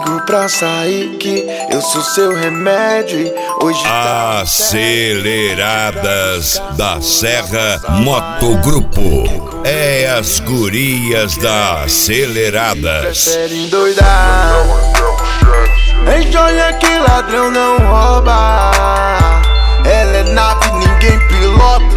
comigo pra sair que eu sou seu remédio e hoje Aceleradas da Serra Motogrupo. É as gurias da Aceleradas. Prefere endoidar. Olha que ladrão não rouba. Ela é nave, ninguém pilota.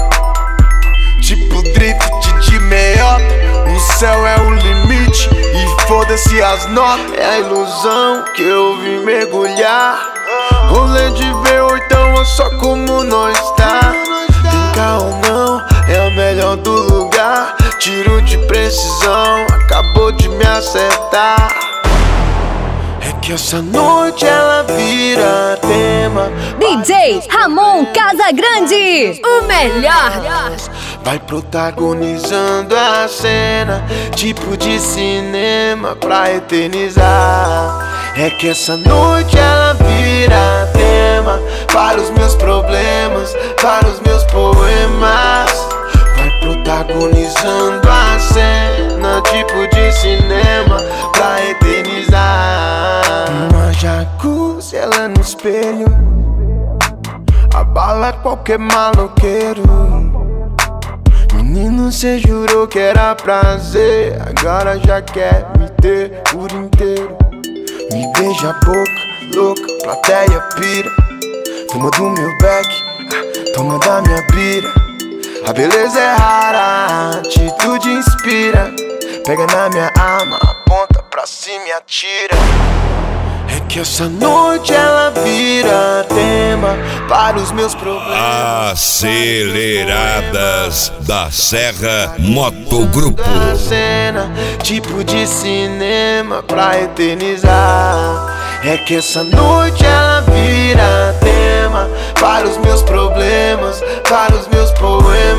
Tipo drift de meiota. O céu é o limite e foda-se as notas. É a ilusão que eu vim mergulhar. Rolê de V8 é só como nós tá. Tem carro não, é o melhor do lugar. Tiro de precisão, acabou de me acertar. É que essa noite ela vira tema. DJ Ramon Casagrande, o melhor. Vai protagonizando a cena, tipo de cinema pra eternizar. É que essa noite ela vira tema para os meus problemas, para os meus poemas. Vai protagonizando a cena, tipo de cinema pra eternizar. Uma jacuzzi, ela no espelho, abala qualquer maloqueiro. Menino, cê jurou que era prazer, agora já quer me ter por inteiro. Me beija a boca, louca, plateia pira. Fuma do meu beck, toma da minha bira. A beleza é rara, a atitude inspira. Pega na minha arma, aponta pra cima e atira. É que essa noite ela vira tema para os meus problemas. Aceleradas da Serra Motogrupo. Cena, tipo de cinema pra eternizar. É que essa noite ela vira tema para os meus problemas, para os meus poemas.